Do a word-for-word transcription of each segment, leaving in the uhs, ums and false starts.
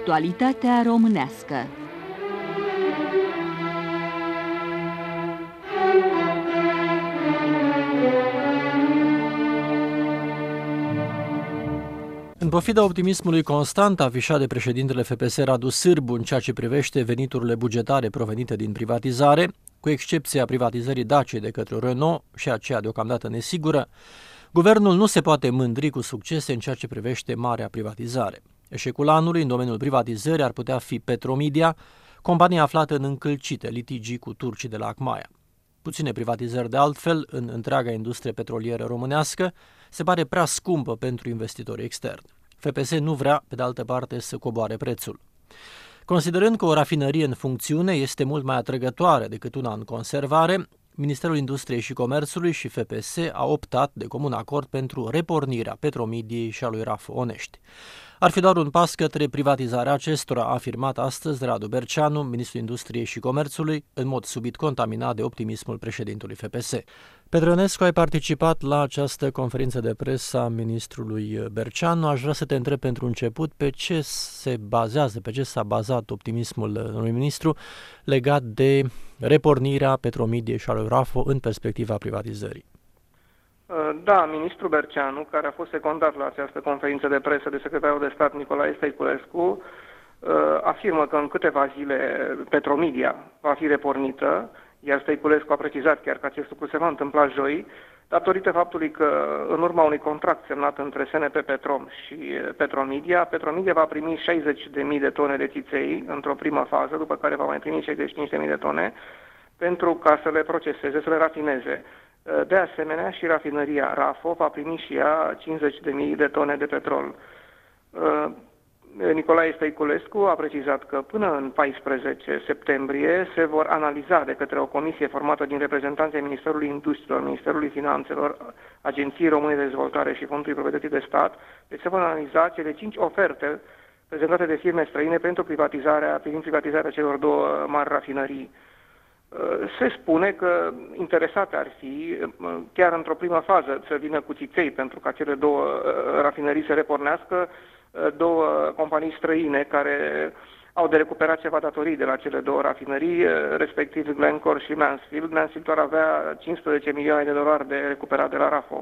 Actualitatea românească. În pofida optimismului constant afișat de președintele F P S Radu Sârbu în ceea ce privește veniturile bugetare provenite din privatizare, cu excepția privatizării Daciei de către Renault și aceea deocamdată nesigură, guvernul nu se poate mândri cu succese în ceea ce privește marea privatizare. Eșecul anului în domeniul privatizării ar putea fi Petromedia, compania aflată în încălcite litigii cu turcii de la Acmaia. Puține privatizări de altfel în întreaga industrie petrolieră românească se pare prea scumpă pentru investitorii externi. F P S nu vrea, pe de altă parte, să coboare prețul. Considerând că o rafinărie în funcțiune este mult mai atrăgătoare decât una în conservare, Ministerul Industriei și Comerțului și F P S a optat de comun acord pentru repornirea Petromediei și a lui Rafă Onești. Ar fi doar un pas către privatizarea acestora, a afirmat astăzi Radu Berceanu, ministrul Industriei și Comerțului, în mod subit contaminat de optimismul președintelui F P S. Petre Ionescu, ai participat la această conferință de presă a ministrului Berceanu. Aș vrea să te întreb pentru început pe ce se bazează, pe ce s-a bazat optimismul domnului ministru legat de repornirea Petromediei și a lui Rafă în perspectiva privatizării. Da, ministrul Berceanu, care a fost secundat la această conferință de presă de secretarul de stat Nicolae Stăiculescu, afirmă că în câteva zile Petromedia va fi repornită, iar Stăiculescu a precizat chiar că acest lucru se va întâmpla joi, datorită faptului că în urma unui contract semnat între S N P Petrom și Petromedia, Petromedia va primi șaizeci de mii de tone de țiței într-o primă fază, după care va mai primi șaizeci și cinci de mii de tone, pentru ca să le proceseze, să le rafineze. De asemenea, și rafinăria Rafo va primi și ea cincizeci de mii de tone de petrol. Nicolae Stăiculescu a precizat că până în paisprezece septembrie se vor analiza de către o comisie formată din reprezentanții Ministerului Industriilor, Ministerului Finanțelor, Agenției Române de Dezvoltare și Fondului Proprietății de Stat, deci se vor analiza cele cinci oferte prezentate de firme străine pentru privatizarea, privind privatizarea celor două mari rafinării. Se spune că interesate ar fi, chiar într-o primă fază, să vină cu țiței pentru ca cele două rafinării să repornească, două companii străine care au de recuperat ceva datorii de la cele două rafinării, respectiv Glencore și Mansfield. Mansfield doar avea cincisprezece milioane de dolari de recuperat de la Rafo.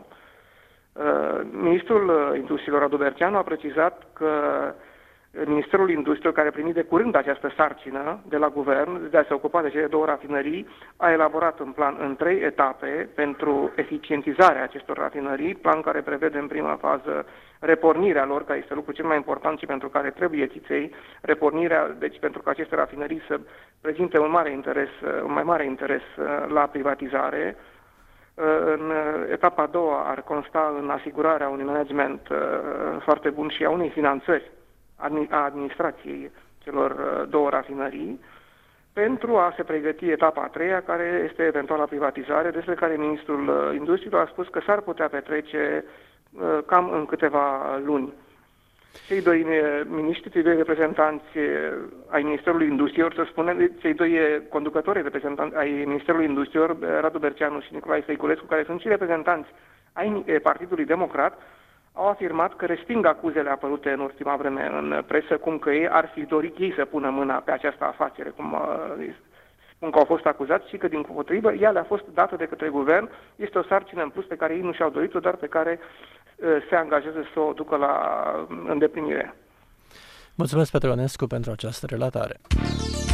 Ministrul Industriilor Radu Berceanu a precizat că Ministerul Industriei, care a primit de curând această sarcină de la guvern de a se ocupa de cele două rafinării, a elaborat un plan în trei etape pentru eficientizarea acestor rafinării, plan care prevede în prima fază repornirea lor, care este lucrul cel mai important și pentru care trebuie țiței, repornirea, deci pentru că aceste rafinării să prezinte un mare interes, un mai mare interes la privatizare. În etapa a doua ar consta în asigurarea unui management foarte bun și a unei finanțări a administrației celor două rafinării, pentru a se pregăti etapa a treia, care este eventuala privatizare, despre care ministrul Industriei a spus că s-ar putea petrece cam în câteva luni. Cei doi miniștri, cei doi reprezentanți ai Ministerului Industriei, să spunem, cei doi conducători reprezentanți ai Ministerului Industriei, Radu Berceanu și Nicolae Stăiculescu, care sunt și reprezentanți ai Partidului Democrat, au afirmat că resping acuzele apărute în ultima vreme în presă, cum că ei ar fi dorit ei să pună mâna pe această afacere, cum uh, spun că au fost acuzați, și că din potrivă ea le-a fost dată de către guvern. Este o sarcină în plus pe care ei nu și-au dorit-o, dar pe care uh, se angajează să o ducă la îndeplinire. Mulțumesc, Petre Ionescu, pentru această relatare.